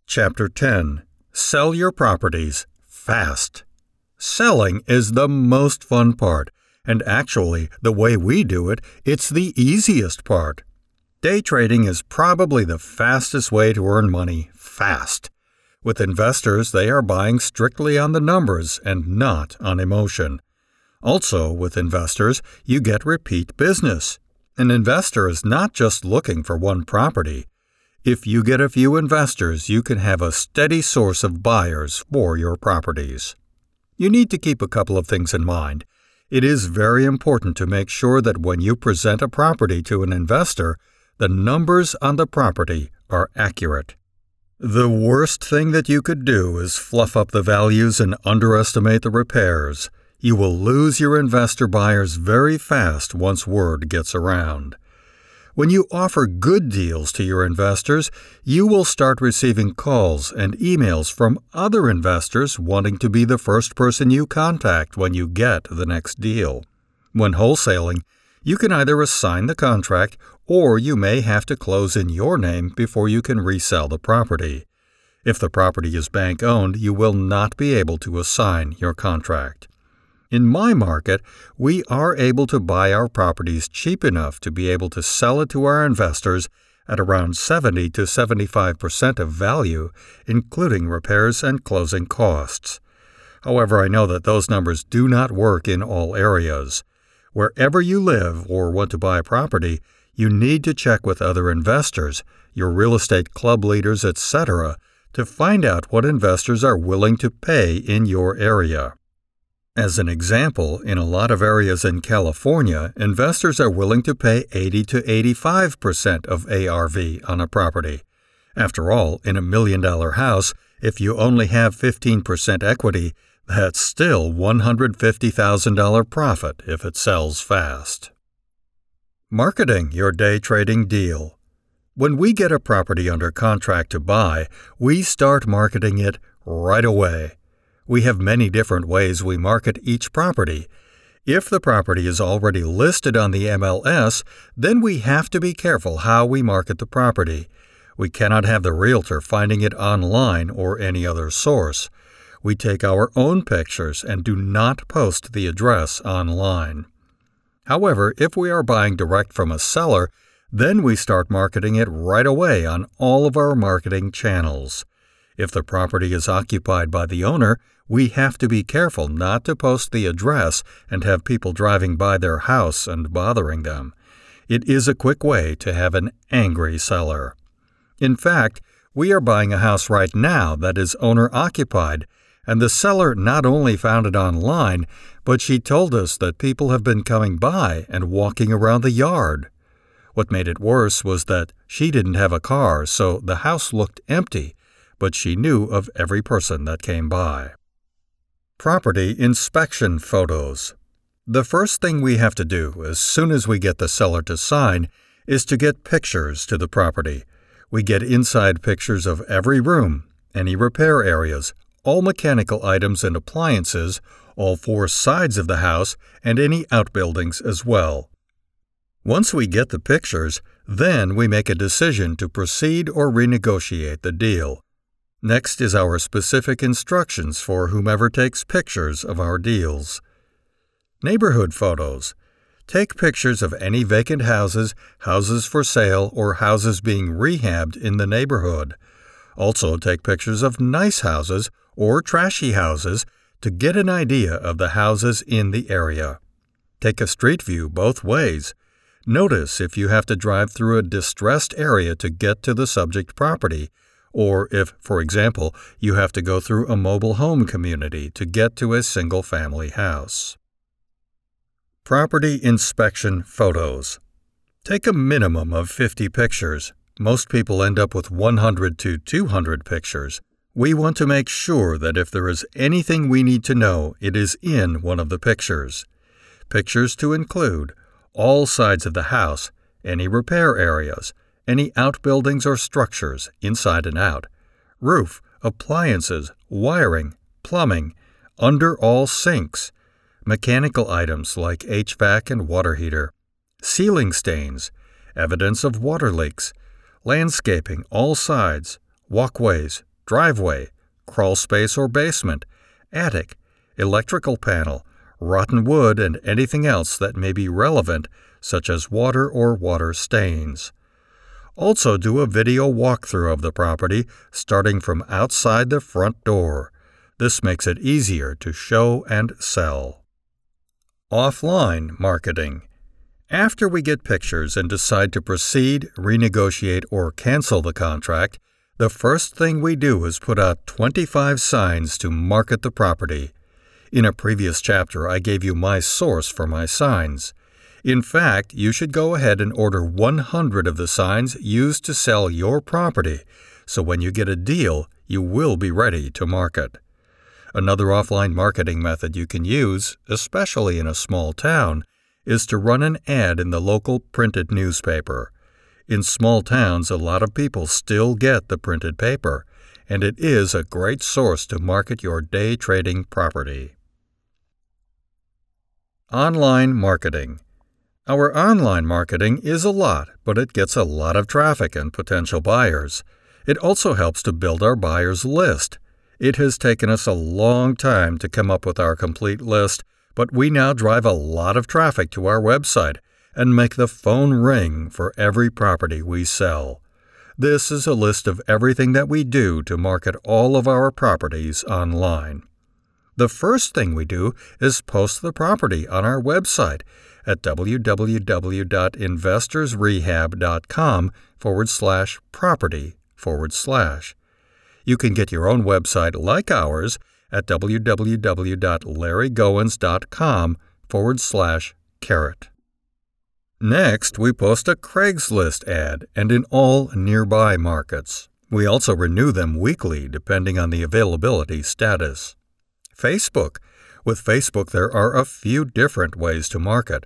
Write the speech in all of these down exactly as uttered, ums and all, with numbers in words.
Chapter ten. Sell your properties fast. Selling is the most fun part, and actually, the way we do it, it's the easiest part. Day trading is probably the fastest way to earn money fast. With investors, they are buying strictly on the numbers and not on emotion. Also, with investors, you get repeat business. An investor is not just looking for one property. If you get a few investors, you can have a steady source of buyers for your properties. You need to keep a couple of things in mind. It is very important to make sure that when you present a property to an investor, the numbers on the property are accurate. The worst thing that you could do is fluff up the values and underestimate the repairs. You will lose your investor buyers very fast once word gets around. When you offer good deals to your investors, you will start receiving calls and emails from other investors wanting to be the first person you contact when you get the next deal. When wholesaling, you can either assign the contract or you may have to close in your name before you can resell the property. If the property is bank-owned, you will not be able to assign your contract. In my market, we are able to buy our properties cheap enough to be able to sell it to our investors at around seventy to seventy-five percent of value, including repairs and closing costs. However, I know that those numbers do not work in all areas. Wherever you live or want to buy a property, you need to check with other investors, your real estate club leaders, et cetera, to find out what investors are willing to pay in your area. As an example, in a lot of areas in California, investors are willing to pay eighty to eighty-five percent of A R V on a property. After all, in a million-dollar house, if you only have fifteen percent equity, that's still one hundred fifty thousand dollars profit if it sells fast. Marketing your day trading deal. When we get a property under contract to buy, we start marketing it right away. We have many different ways we market each property. If the property is already listed on the M L S, then we have to be careful how we market the property. We cannot have the realtor finding it online or any other source. We take our own pictures and do not post the address online. However, if we are buying direct from a seller, then we start marketing it right away on all of our marketing channels. If the property is occupied by the owner, we have to be careful not to post the address and have people driving by their house and bothering them. It is a quick way to have an angry seller. In fact, we are buying a house right now that is owner-occupied, and the seller not only found it online, but she told us that people have been coming by and walking around the yard. What made it worse was that she didn't have a car, so the house looked empty, but she knew of every person that came by. Property inspection photos. The first thing we have to do as soon as we get the seller to sign is to get pictures to the property. We get inside pictures of every room, any repair areas, all mechanical items and appliances, all four sides of the house, and any outbuildings as well. Once we get the pictures, then we make a decision to proceed or renegotiate the deal. Next is our specific instructions for whomever takes pictures of our deals. Neighborhood photos. Take pictures of any vacant houses, houses for sale, or houses being rehabbed in the neighborhood. Also take pictures of nice houses or trashy houses to get an idea of the houses in the area. Take a street view both ways. Notice if you have to drive through a distressed area to get to the subject property, or if, for example, you have to go through a mobile home community to get to a single-family house. Property inspection photos. Take a minimum of fifty pictures. Most people end up with one hundred to two hundred pictures. We want to make sure that if there is anything we need to know, it is in one of the pictures. Pictures to include all sides of the house, any repair areas, any outbuildings or structures, inside and out, roof, appliances, wiring, plumbing, under all sinks, mechanical items like H V A C and water heater, ceiling stains, evidence of water leaks, landscaping all sides, walkways, driveway, crawl space or basement, attic, electrical panel, rotten wood, and anything else that may be relevant, such as water or water stains. Also do a video walkthrough of the property starting from outside the front door. This makes it easier to show and sell. Offline marketing. After we get pictures and decide to proceed, renegotiate, or cancel the contract, the first thing we do is put out twenty-five signs to market the property. In a previous chapter, I gave you my source for my signs. In fact, you should go ahead and order one hundred of the signs used to sell your property, so when you get a deal, you will be ready to market. Another offline marketing method you can use, especially in a small town, is to run an ad in the local printed newspaper. In small towns, a lot of people still get the printed paper, and it is a great source to market your day trading property. Online marketing. Our online marketing is a lot, but it gets a lot of traffic and potential buyers. It also helps to build our buyers list. It has taken us a long time to come up with our complete list, but we now drive a lot of traffic to our website and make the phone ring for every property we sell. This is a list of everything that we do to market all of our properties online. The first thing we do is post the property on our website at www.investorsrehab.com forward slash property forward slash. You can get your own website like ours at www.larrygoins.com forward slash carrot. Next, we post a Craigslist ad and in all nearby markets. We also renew them weekly depending on the availability status. Facebook. With Facebook, there are a few different ways to market.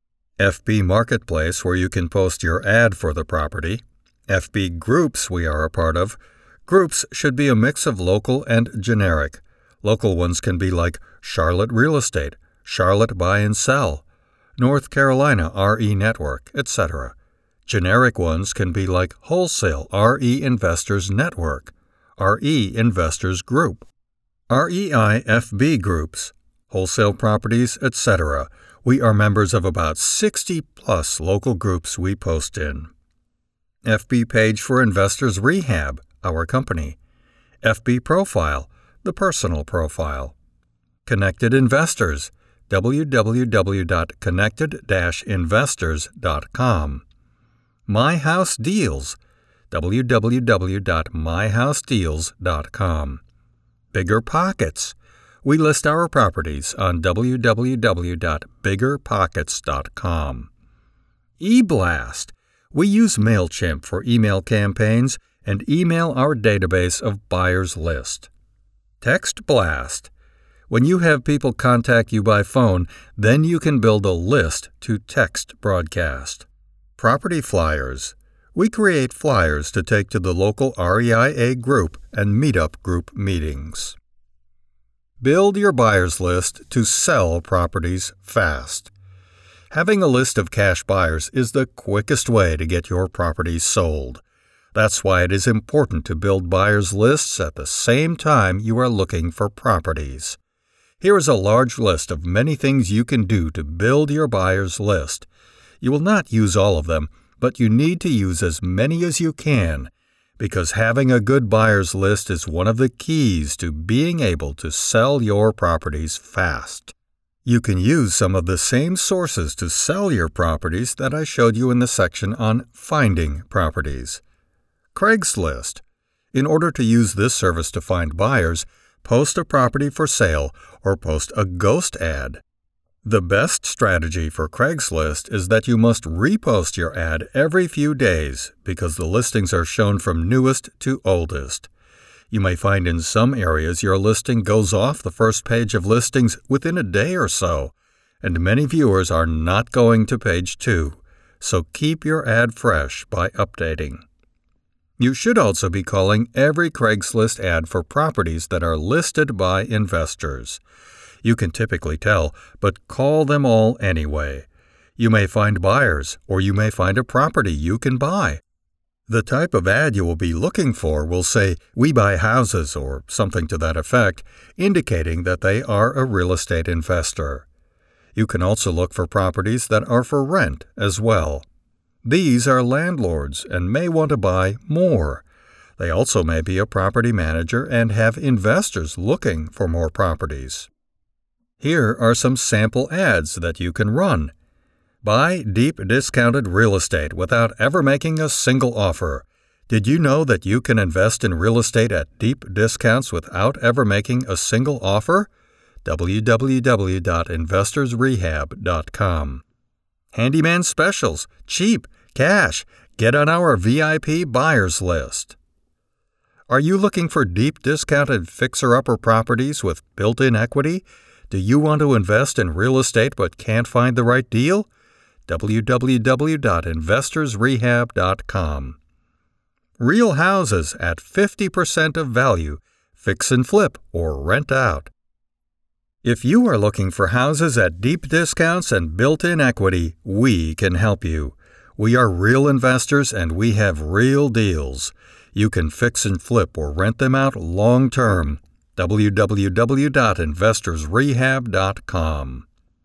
F B Marketplace, where you can post your ad for the property. F B Groups we are a part of. Groups should be a mix of local and generic. Local ones can be like Charlotte Real Estate, Charlotte Buy and Sell, North Carolina R E Network, et cetera. Generic ones can be like Wholesale R E Investors Network, R E Investors Group, R E I F B Groups, Wholesale Properties, et cetera. We are members of about sixty plus local groups we post in. F B Page for Investors Rehab, our company. F B Profile, the personal profile. Connected Investors, w w w dot connected dash investors dot com. My House Deals, w w w dot my house deals dot com. Bigger Pockets. We list our properties on w w w dot bigger pockets dot com. eBlast. We use MailChimp for email campaigns and email our database of buyers list. Text Blast. When you have people contact you by phone, then you can build a list to text broadcast. Property Flyers. We create flyers to take to the local R E I A group and meetup group meetings. Build your buyers list to sell properties fast. Having a list of cash buyers is the quickest way to get your properties sold. That's why it is important to build buyers lists at the same time you are looking for properties. Here is a large list of many things you can do to build your buyers list. You will not use all of them, but you need to use as many as you can, because having a good buyers list is one of the keys to being able to sell your properties fast. You can use some of the same sources to sell your properties that I showed you in the section on finding properties. Craigslist. In order to use this service to find buyers, post a property for sale or post a ghost ad. The best strategy for Craigslist is that you must repost your ad every few days because the listings are shown from newest to oldest. You may find in some areas your listing goes off the first page of listings within a day or so, and many viewers are not going to page two, so keep your ad fresh by updating. You should also be calling every Craigslist ad for properties that are listed by investors. You can typically tell, but call them all anyway. You may find buyers, or you may find a property you can buy. The type of ad you will be looking for will say, "We buy houses," or something to that effect, indicating that they are a real estate investor. You can also look for properties that are for rent as well. These are landlords and may want to buy more. They also may be a property manager and have investors looking for more properties. Here are some sample ads that you can run. Buy deep discounted real estate without ever making a single offer. Did you know that you can invest in real estate at deep discounts without ever making a single offer? w w w dot investors rehab dot com. Handyman specials, cheap, cash. Get on our V I P buyers list. Are you looking for deep discounted fixer-upper properties with built-in equity? Do you want to invest in real estate but can't find the right deal? w w w dot investors rehab dot com. Real houses at fifty percent of value, fix and flip or rent out. If you are looking for houses at deep discounts and built-in equity, we can help you. We are real investors and we have real deals. You can fix and flip or rent them out long-term. w w w dot investors rehab dot com.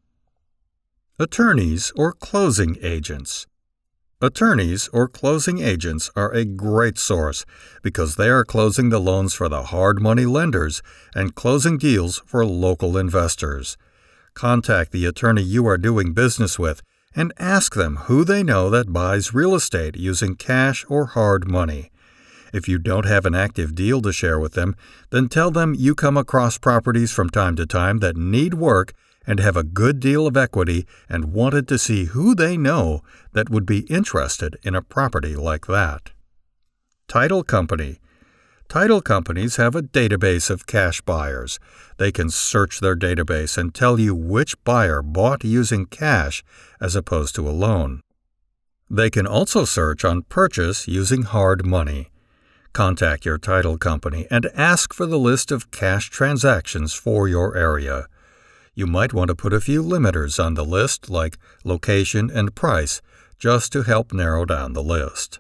Attorneys or closing agents. Attorneys or closing agents are a great source because they are closing the loans for the hard money lenders and closing deals for local investors. Contact the attorney you are doing business with and ask them who they know that buys real estate using cash or hard money. If you don't have an active deal to share with them, then tell them you come across properties from time to time that need work and have a good deal of equity and wanted to see who they know that would be interested in a property like that. Title company. Title companies have a database of cash buyers. They can search their database and tell you which buyer bought using cash as opposed to a loan. They can also search on purchase using hard money. Contact your title company and ask for the list of cash transactions for your area. You might want to put a few limiters on the list, like location and price, just to help narrow down the list.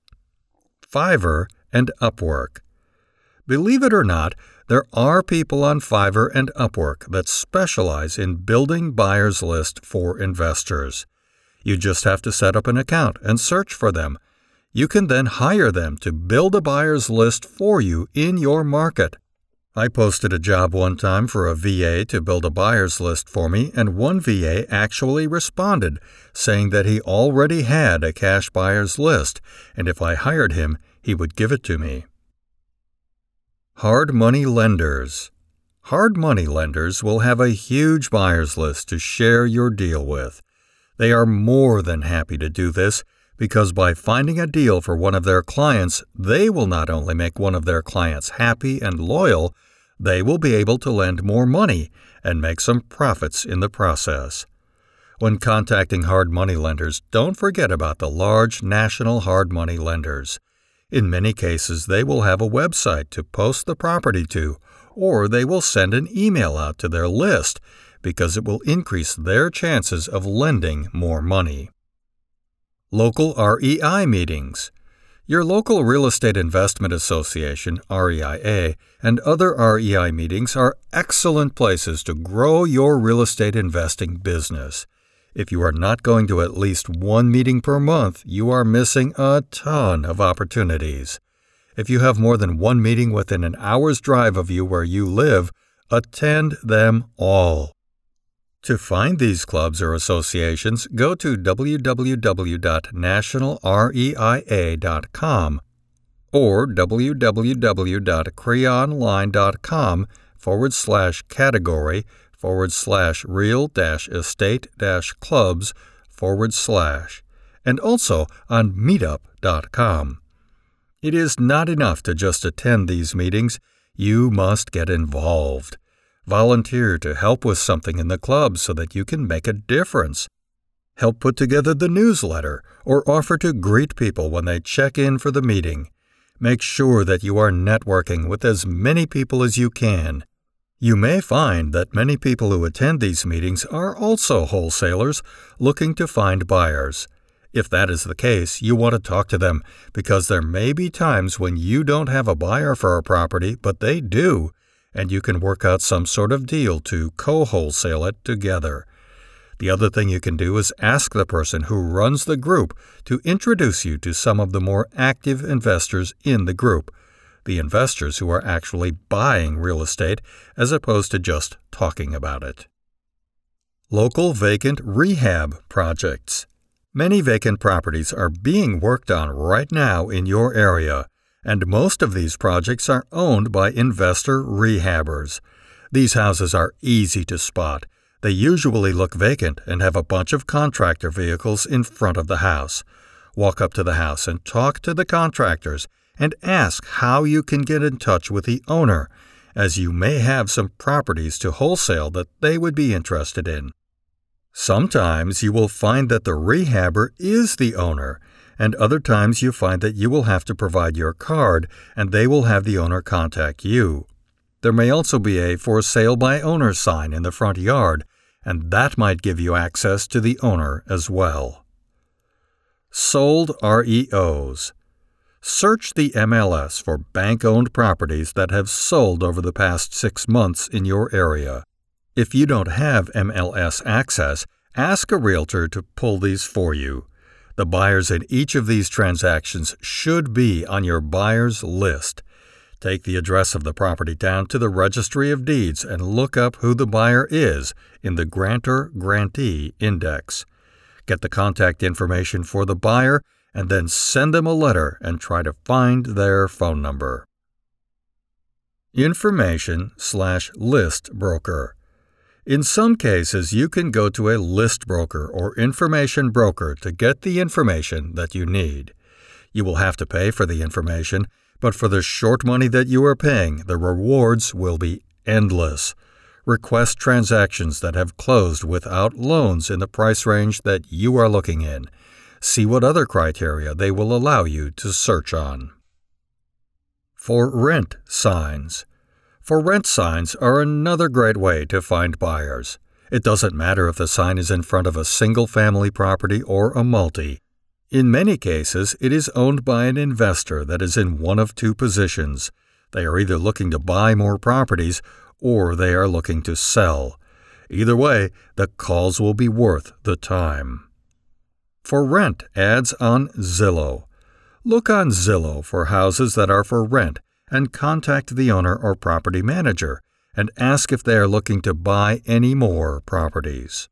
Fiverr and Upwork. Believe it or not, there are people on Fiverr and Upwork that specialize in building buyers list for investors. You just have to set up an account and search for them. You can then hire them to build a buyer's list for you in your market. I posted a job one time for a V A to build a buyer's list for me, and one V A actually responded, saying that he already had a cash buyer's list, and if I hired him, he would give it to me. Hard money lenders. Hard money lenders will have a huge buyer's list to share your deal with. They are more than happy to do this, because by finding a deal for one of their clients, they will not only make one of their clients happy and loyal, they will be able to lend more money and make some profits in the process. When contacting hard money lenders, don't forget about the large national hard money lenders. In many cases, they will have a website to post the property to, or they will send an email out to their list because it will increase their chances of lending more money. Local R E I meetings. Your local Real Estate Investment Association, R E I A, and other R E I meetings are excellent places to grow your real estate investing business. If you are not going to at least one meeting per month, you are missing a ton of opportunities. If you have more than one meeting within an hour's drive of you where you live, attend them all. To find these clubs or associations, go to w w w dot national reia dot com or w w w dot creonline.com forward slash category forward slash real dash estate dash clubs forward slash, and also on meetup dot com. It is not enough to just attend these meetings. You must get involved. Volunteer to help with something in the club so that you can make a difference. Help put together the newsletter or offer to greet people when they check in for the meeting. Make sure that you are networking with as many people as you can. You may find that many people who attend these meetings are also wholesalers looking to find buyers. If that is the case, you want to talk to them because there may be times when you don't have a buyer for a property, but they do, and you can work out some sort of deal to co-wholesale it together. The other thing you can do is ask the person who runs the group to introduce you to some of the more active investors in the group, the investors who are actually buying real estate as opposed to just talking about it. Local vacant rehab projects. Many vacant properties are being worked on right now in your area, and most of these projects are owned by investor rehabbers. These houses are easy to spot. They usually look vacant and have a bunch of contractor vehicles in front of the house. Walk up to the house and talk to the contractors and ask how you can get in touch with the owner, as you may have some properties to wholesale that they would be interested in. Sometimes you will find that the rehabber is the owner, and other times you find that you will have to provide your card and they will have the owner contact you. There may also be a for sale by owner sign in the front yard, and that might give you access to the owner as well. Sold R E Os. Search the M L S for bank-owned properties that have sold over the past six months in your area. If you don't have M L S access, ask a realtor to pull these for you. The buyers in each of these transactions should be on your buyer's list. Take the address of the property down to the Registry of Deeds and look up who the buyer is in the Grantor-Grantee Index. Get the contact information for the buyer and then send them a letter and try to find their phone number. Information slash list broker. In some cases, you can go to a list broker or information broker to get the information that you need. You will have to pay for the information, but for the short money that you are paying, the rewards will be endless. Request transactions that have closed without loans in the price range that you are looking in. See what other criteria they will allow you to search on. For rent signs. For rent signs are another great way to find buyers. It doesn't matter if the sign is in front of a single-family property or a multi. In many cases, it is owned by an investor that is in one of two positions. They are either looking to buy more properties or they are looking to sell. Either way, the calls will be worth the time. For rent ads on Zillow. Look on Zillow for houses that are for rent and contact the owner or property manager and ask if they are looking to buy any more properties.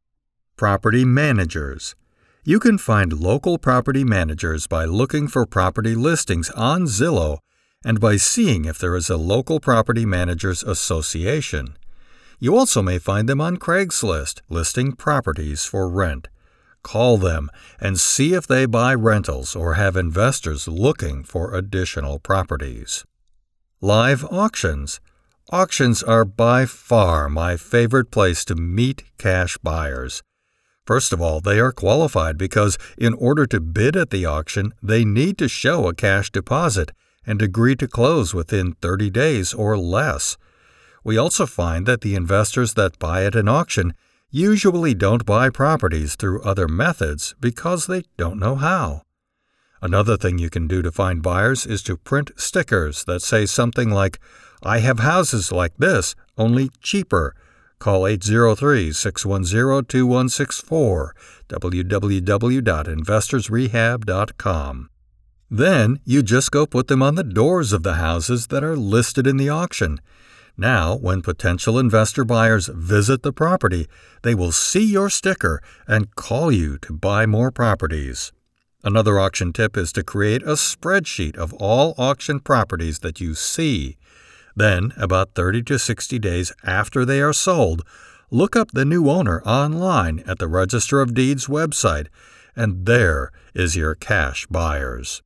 Property managers. You can find local property managers by looking for property listings on Zillow and by seeing if there is a local property managers association. You also may find them on Craigslist listing properties for rent. Call them and see if they buy rentals or have investors looking for additional properties. Live auctions. Auctions are by far my favorite place to meet cash buyers. First of all, they are qualified because in order to bid at the auction, they need to show a cash deposit and agree to close within thirty days or less. We also find that the investors that buy at an auction usually don't buy properties through other methods because they don't know how. Another thing you can do to find buyers is to print stickers that say something like, "I have houses like this, only cheaper. Call eight zero three, six one zero, two one six four, w w w dot investors rehab dot com. Then you just go put them on the doors of the houses that are listed in the auction. Now, when potential investor buyers visit the property, they will see your sticker and call you to buy more properties. Another auction tip is to create a spreadsheet of all auction properties that you see. Then, about thirty to sixty days after they are sold, look up the new owner online at the Register of Deeds website, and there is your cash buyers.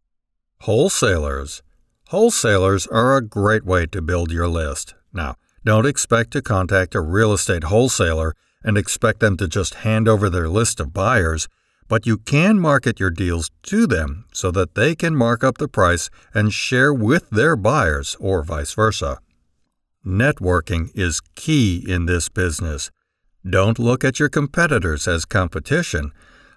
Wholesalers. Wholesalers are a great way to build your list. Now, don't expect to contact a real estate wholesaler and expect them to just hand over their list of buyers, but you can market your deals to them so that they can mark up the price and share with their buyers or vice versa. Networking is key in this business. Don't look at your competitors as competition.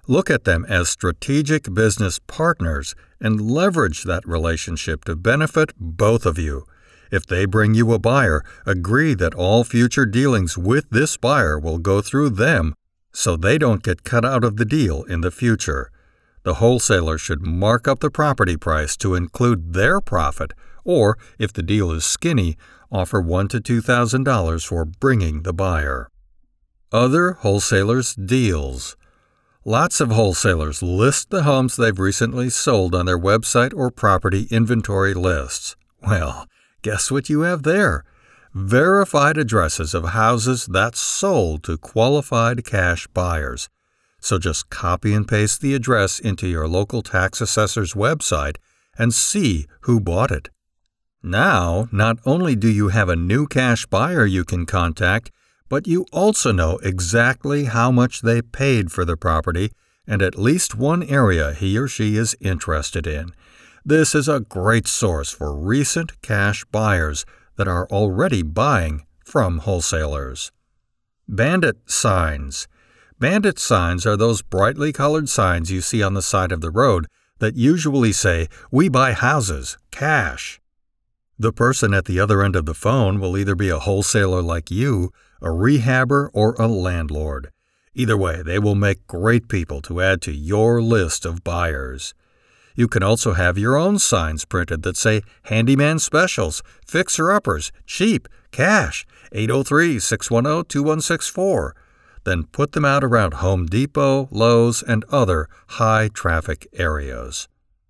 Look at them as strategic business partners and leverage that relationship to benefit both of you. If they bring you a buyer, agree that all future dealings with this buyer will go through them so they don't get cut out of the deal in the future. The wholesaler should mark up the property price to include their profit, or, if the deal is skinny, offer one thousand to two thousand dollars for bringing the buyer. Other wholesalers' deals. Lots of wholesalers list the homes they've recently sold on their website or property inventory lists. Well, guess what you have there? Verified addresses of houses that sold to qualified cash buyers. So just copy and paste the address into your local tax assessor's website and see who bought it. Now, not only do you have a new cash buyer you can contact, but you also know exactly how much they paid for the property and at least one area he or she is interested in. This is a great source for recent cash buyers that are already buying from wholesalers. Bandit signs. Bandit signs are those brightly colored signs you see on the side of the road that usually say, "We buy houses, cash." The person at the other end of the phone will either be a wholesaler like you, a rehabber, or a landlord. Either way, they will make great people to add to your list of buyers. You can also have your own signs printed that say handyman specials, fixer-uppers, cheap, cash, eight oh three, six one oh, two one six four. Then put them out around Home Depot, Lowe's, and other high-traffic areas.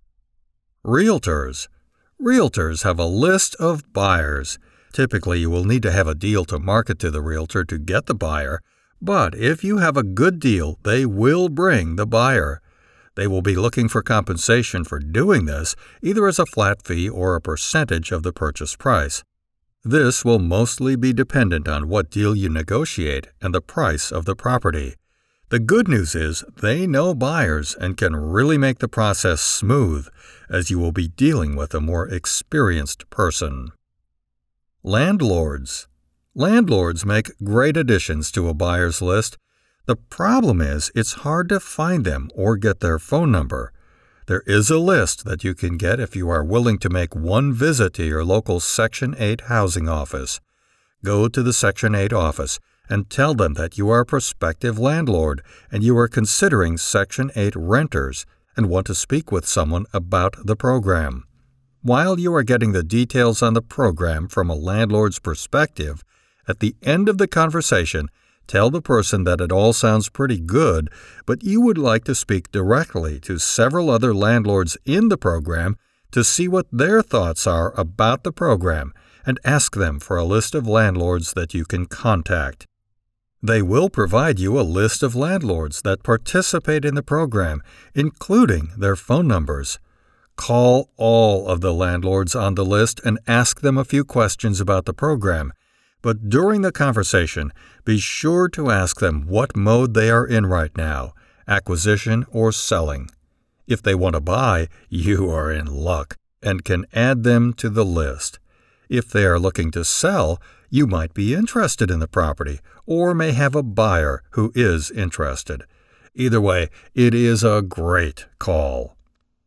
Realtors. Realtors have a list of buyers. Typically, you will need to have a deal to market to the realtor to get the buyer, but if you have a good deal, they will bring the buyer. They will be looking for compensation for doing this, either as a flat fee or a percentage of the purchase price. This will mostly be dependent on what deal you negotiate and the price of the property. The good news is they know buyers and can really make the process smooth, as you will be dealing with a more experienced person. Landlords. Landlords make great additions to a buyer's list. The problem is it's hard to find them or get their phone number. There is a list that you can get if you are willing to make one visit to your local Section eight housing office. Go to the Section eight office and tell them that you are a prospective landlord and you are considering Section eight renters and want to speak with someone about the program. While you are getting the details on the program from a landlord's perspective, at the end of the conversation, tell the person that it all sounds pretty good, but you would like to speak directly to several other landlords in the program to see what their thoughts are about the program and ask them for a list of landlords that you can contact. They will provide you a list of landlords that participate in the program, including their phone numbers. Call all of the landlords on the list and ask them a few questions about the program. But during the conversation, be sure to ask them what mode they are in right now, acquisition or selling. If they want to buy, you are in luck and can add them to the list. If they are looking to sell, you might be interested in the property or may have a buyer who is interested. Either way, it is a great call.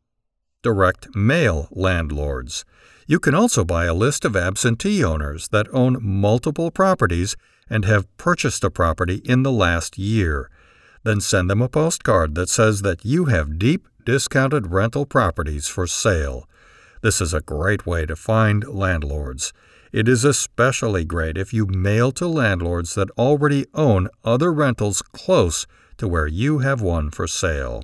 Direct mail landlords. You can also buy a list of absentee owners that own multiple properties and have purchased a property in the last year. Then send them a postcard that says that you have deep discounted rental properties for sale. This is a great way to find landlords. It is especially great if you mail to landlords that already own other rentals close to where you have one for sale.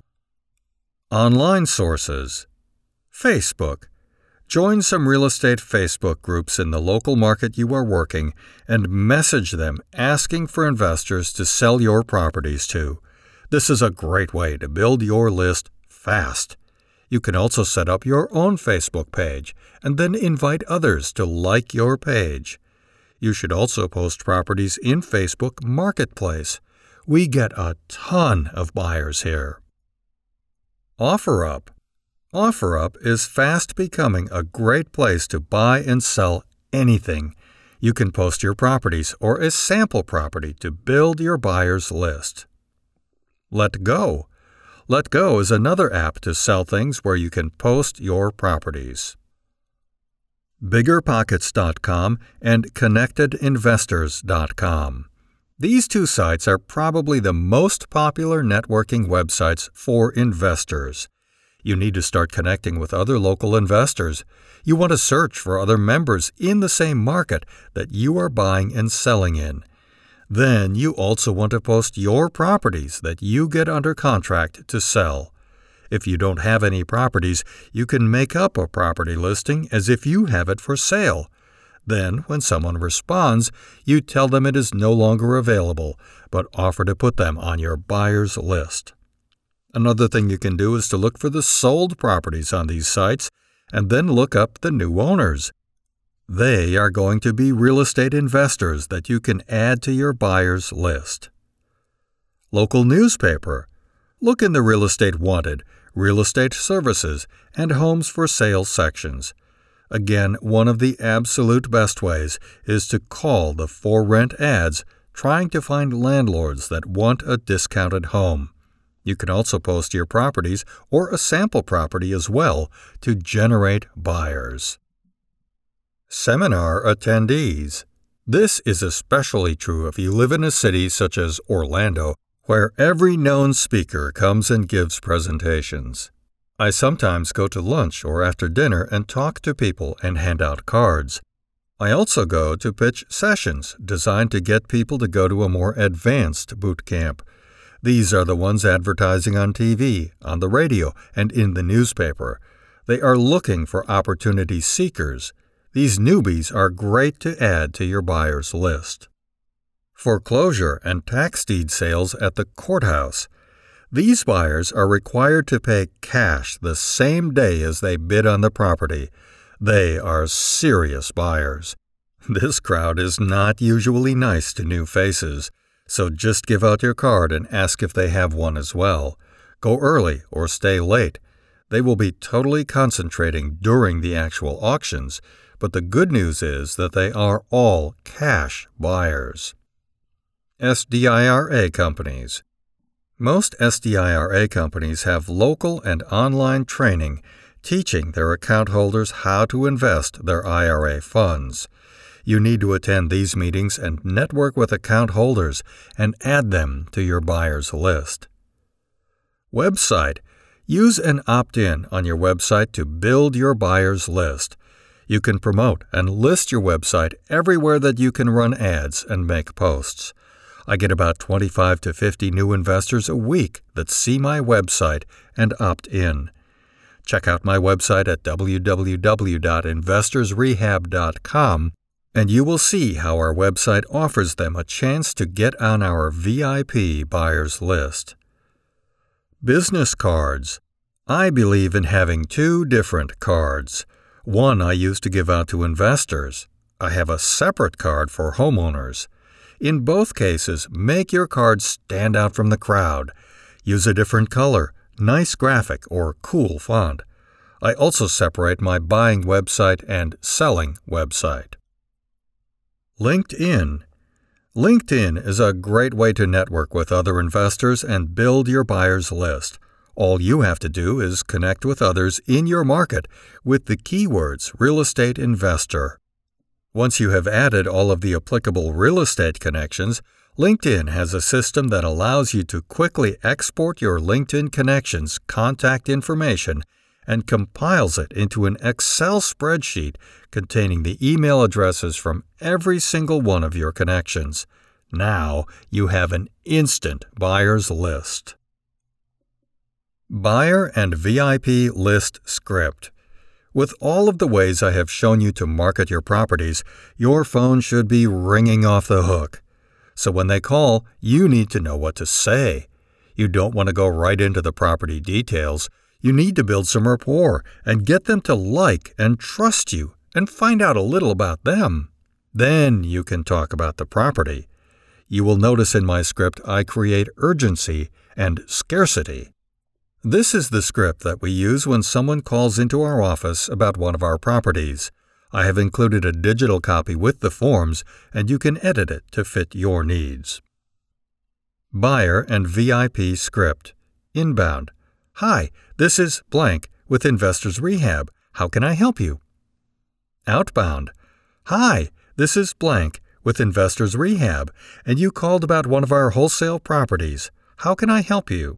Online sources. Facebook. Join some real estate Facebook groups in the local market you are working and message them asking for investors to sell your properties to. This is a great way to build your list fast. You can also set up your own Facebook page and then invite others to like your page. You should also post properties in Facebook Marketplace. We get a ton of buyers here. OfferUp. OfferUp is fast becoming a great place to buy and sell anything. You can post your properties or a sample property to build your buyer's list. Let Go. Letgo is another app to sell things where you can post your properties. Bigger Pockets dot com and Connected Investors dot com. These two sites are probably the most popular networking websites for investors. You need to start connecting with other local investors. You want to search for other members in the same market that you are buying and selling in. Then you also want to post your properties that you get under contract to sell. If you don't have any properties, you can make up a property listing as if you have it for sale. Then, when someone responds, you tell them it is no longer available, but offer to put them on your buyer's list. Another thing you can do is to look for the sold properties on these sites and then look up the new owners. They are going to be real estate investors that you can add to your buyer's list. Local newspaper. Look in the Real Estate Wanted, Real Estate Services, and Homes for Sale sections. Again, one of the absolute best ways is to call the for rent ads, trying to find landlords that want a discounted home. You can also post your properties or a sample property as well to generate buyers. Seminar attendees. This is especially true if you live in a city such as Orlando, where every known speaker comes and gives presentations. I sometimes go to lunch or after dinner and talk to people and hand out cards. I also go to pitch sessions designed to get people to go to a more advanced boot camp. These are the ones advertising on T V, on the radio, and in the newspaper. They are looking for opportunity seekers. These newbies are great to add to your buyer's list. Foreclosure and tax deed sales at the courthouse. These buyers are required to pay cash the same day as they bid on the property. They are serious buyers. This crowd is not usually nice to new faces, so just give out your card and ask if they have one as well. Go early or stay late. They will be totally concentrating during the actual auctions, but the good news is that they are all cash buyers. S D I R A companies. Most S D I R A companies have local and online training teaching their account holders how to invest their I R A funds. You need to attend these meetings and network with account holders and add them to your buyer's list. Website. Use an opt-in on your website to build your buyer's list. You can promote and list your website everywhere that you can run ads and make posts. I get about twenty-five to fifty new investors a week that see my website and opt in. Check out my website at w w w dot investors rehab dot com and you will see how our website offers them a chance to get on our V I P buyers list. Business cards. I believe in having two different cards. One I use to give out to investors. I have a separate card for homeowners. In both cases, make your card stand out from the crowd. Use a different color, nice graphic, or cool font. I also separate my buying website and selling website. LinkedIn. LinkedIn is a great way to network with other investors and build your buyer's list. All you have to do is connect with others in your market with the keywords real estate investor. Once you have added all of the applicable real estate connections, LinkedIn has a system that allows you to quickly export your LinkedIn connections' contact information and compiles it into an Excel spreadsheet containing the email addresses from every single one of your connections. Now you have an instant buyer's list. Buyer and V I P List Script. With all of the ways I have shown you to market your properties, your phone should be ringing off the hook. So when they call, you need to know what to say. You don't want to go right into the property details. You need to build some rapport and get them to like and trust you and find out a little about them. Then you can talk about the property. You will notice in my script I create urgency and scarcity. This is the script that we use when someone calls into our office about one of our properties. I have included a digital copy with the forms, and you can edit it to fit your needs. Buyer and V I P Script. Inbound. Hi, this is blank with Investors Rehab. How can I help you? Outbound. Hi, this is blank with Investors Rehab, and you called about one of our wholesale properties. How can I help you?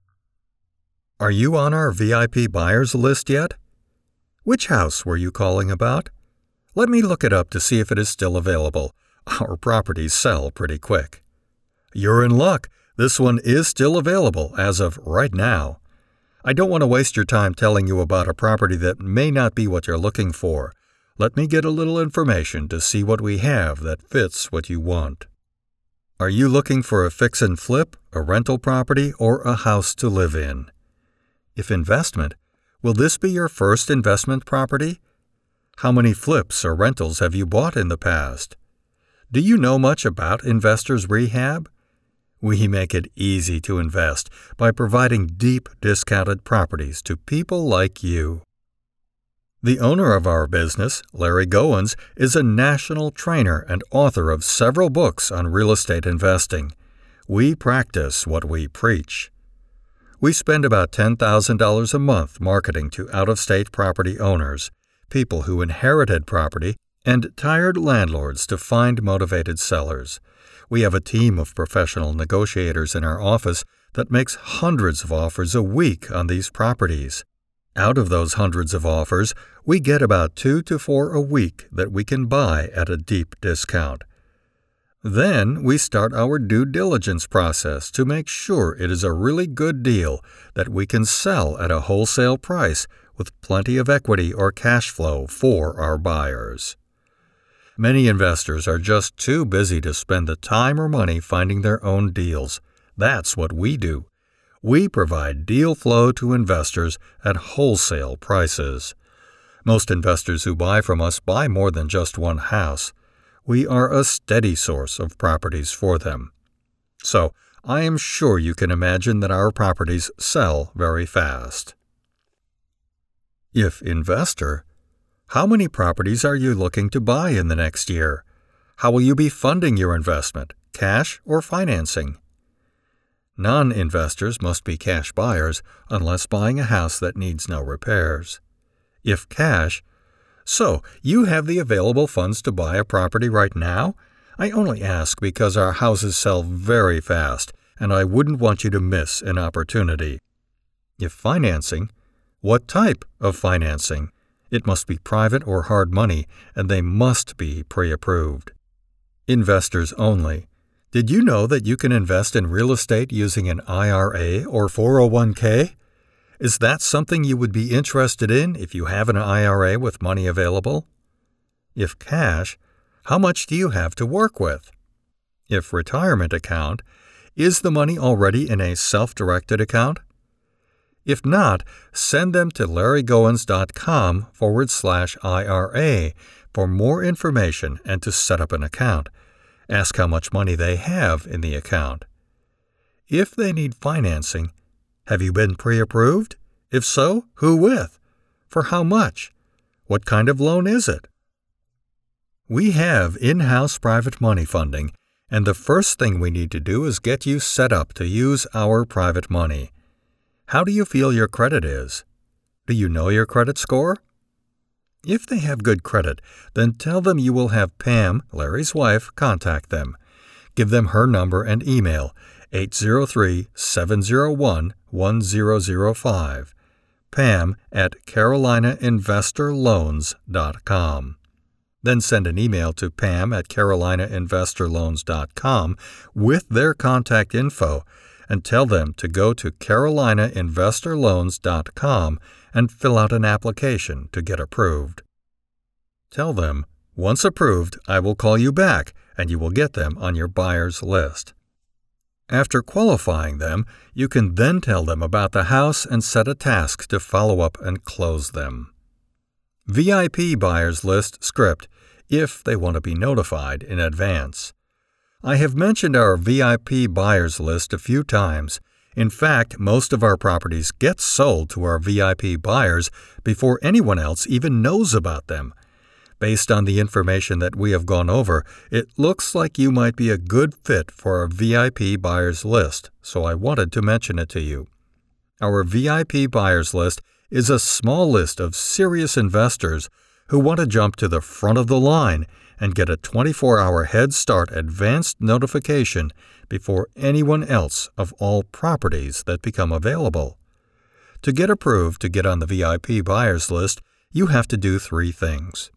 Are you on our V I P buyers list yet? Which house were you calling about? Let me look it up to see if it is still available. Our properties sell pretty quick. You're in luck. This one is still available as of right now. I don't want to waste your time telling you about a property that may not be what you're looking for. Let me get a little information to see what we have that fits what you want. Are you looking for a fix and flip, a rental property, or a house to live in? If investment, will this be your first investment property? How many flips or rentals have you bought in the past? Do you know much about Investors Rehab? We make it easy to invest by providing deep discounted properties to people like you. The owner of our business, Larry Goins, is a national trainer and author of several books on real estate investing. We practice what we preach. We spend about ten thousand dollars a month marketing to out-of-state property owners, people who inherited property, and tired landlords to find motivated sellers. We have a team of professional negotiators in our office that makes hundreds of offers a week on these properties. Out of those hundreds of offers, we get about two to four a week that we can buy at a deep discount. Then we start our due diligence process to make sure it is a really good deal that we can sell at a wholesale price with plenty of equity or cash flow for our buyers. Many investors are just too busy to spend the time or money finding their own deals. That's what we do. We provide deal flow to investors at wholesale prices. Most investors who buy from us buy more than just one house. We are a steady source of properties for them. So, I am sure you can imagine that our properties sell very fast. If investor, how many properties are you looking to buy in the next year? How will you be funding your investment, cash or financing? Non-investors must be cash buyers unless buying a house that needs no repairs. If cash, so you have the available funds to buy a property right now? I only ask because our houses sell very fast, and I wouldn't want you to miss an opportunity. If financing, what type of financing? It must be private or hard money, and they must be pre-approved. Investors only. Did you know that you can invest in real estate using an I R A or four oh one k? Is that something you would be interested in if you have an I R A with money available? If cash, how much do you have to work with? If retirement account, is the money already in a self-directed account? If not, send them to larrygoins.com forward slash IRA for more information and to set up an account. Ask how much money they have in the account. If they need financing, have you been pre-approved? If so, who with? For how much? What kind of loan is it? We have in-house private money funding, and the first thing we need to do is get you set up to use our private money. How do you feel your credit is? Do you know your credit score? If they have good credit, then tell them you will have Pam, Larry's wife, contact them. Give them her number and email, eight oh three, seven oh one, one oh oh five, Pam at carolina investor loans dot com. Then send an email to Pam at carolina investor loans dot com with their contact info and tell them to go to carolina investor loans dot com and fill out an application to get approved. Tell them, once approved, I will call you back and you will get them on your buyer's list. After qualifying them, you can then tell them about the house and set a task to follow up and close them. V I P buyers list script if they want to be notified in advance. I have mentioned our V I P buyers list a few times. In fact, most of our properties get sold to our V I P buyers before anyone else even knows about them. Based on the information that we have gone over, it looks like you might be a good fit for our V I P buyers list, so I wanted to mention it to you. Our V I P buyers list is a small list of serious investors who want to jump to the front of the line and get a twenty-four hour head start advanced notification before anyone else of all properties that become available. To get approved to get on the V I P buyers list, you have to do three things.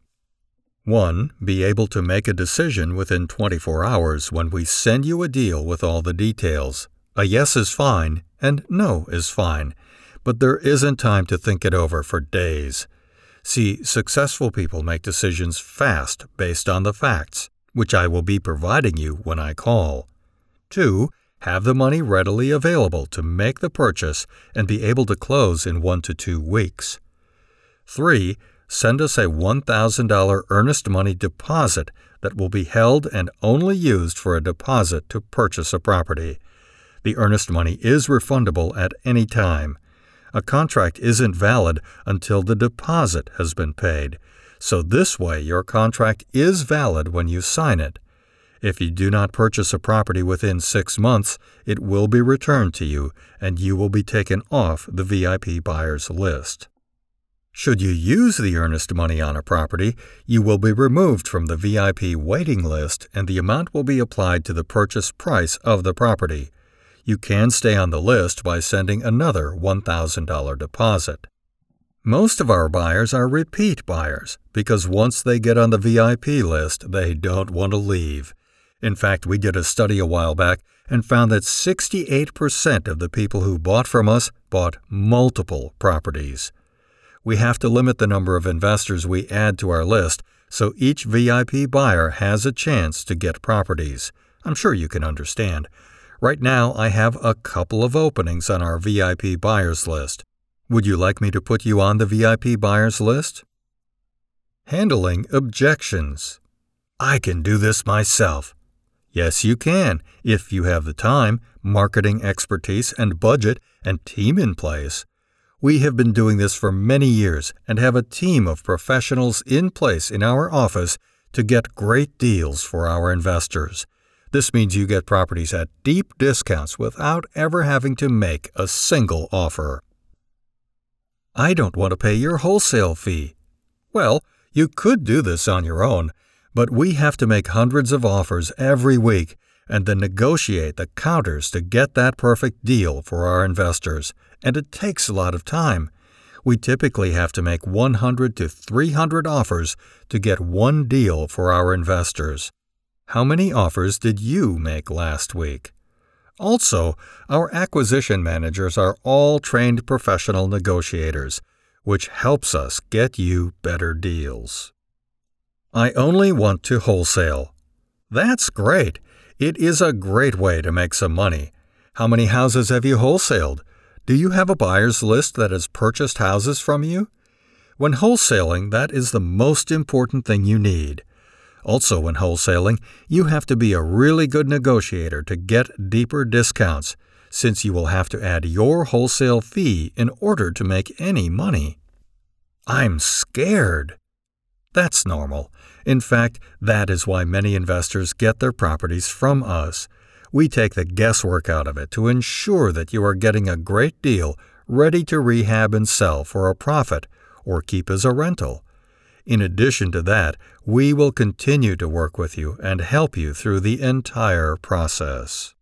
one. Be able to make a decision within twenty-four hours when we send you a deal with all the details. A yes is fine and no is fine, but there isn't time to think it over for days. See, successful people make decisions fast based on the facts, which I will be providing you when I call. two. Have the money readily available to make the purchase and be able to close in one to two weeks. three. Send us a one thousand dollars earnest money deposit that will be held and only used for a deposit to purchase a property. The earnest money is refundable at any time. A contract isn't valid until the deposit has been paid, so this way your contract is valid when you sign it. If you do not purchase a property within six months, it will be returned to you and you will be taken off the V I P buyers list. Should you use the earnest money on a property, you will be removed from the V I P waiting list and the amount will be applied to the purchase price of the property. You can stay on the list by sending another one thousand dollars deposit. Most of our buyers are repeat buyers because once they get on the V I P list, they don't want to leave. In fact, we did a study a while back and found that sixty-eight percent of the people who bought from us bought multiple properties. We have to limit the number of investors we add to our list so each V I P buyer has a chance to get properties. I'm sure you can understand. Right now, I have a couple of openings on our V I P buyers list. Would you like me to put you on the V I P buyers list? Handling objections. I can do this myself. Yes, you can, if you have the time, marketing expertise, and budget, and team in place. We have been doing this for many years and have a team of professionals in place in our office to get great deals for our investors. This means you get properties at deep discounts without ever having to make a single offer. I don't want to pay your wholesale fee. Well, you could do this on your own, but we have to make hundreds of offers every week and then negotiate the counters to get that perfect deal for our investors, and it takes a lot of time. We typically have to make one hundred to three hundred offers to get one deal for our investors. How many offers did you make last week? Also, our acquisition managers are all trained professional negotiators, which helps us get you better deals. I only want to wholesale. That's great. It is a great way to make some money. How many houses have you wholesaled? Do you have a buyer's list that has purchased houses from you? When wholesaling, that is the most important thing you need. Also, when wholesaling, you have to be a really good negotiator to get deeper discounts, since you will have to add your wholesale fee in order to make any money. I'm scared. That's normal. In fact, that is why many investors get their properties from us. We take the guesswork out of it to ensure that you are getting a great deal ready to rehab and sell for a profit or keep as a rental. In addition to that, we will continue to work with you and help you through the entire process.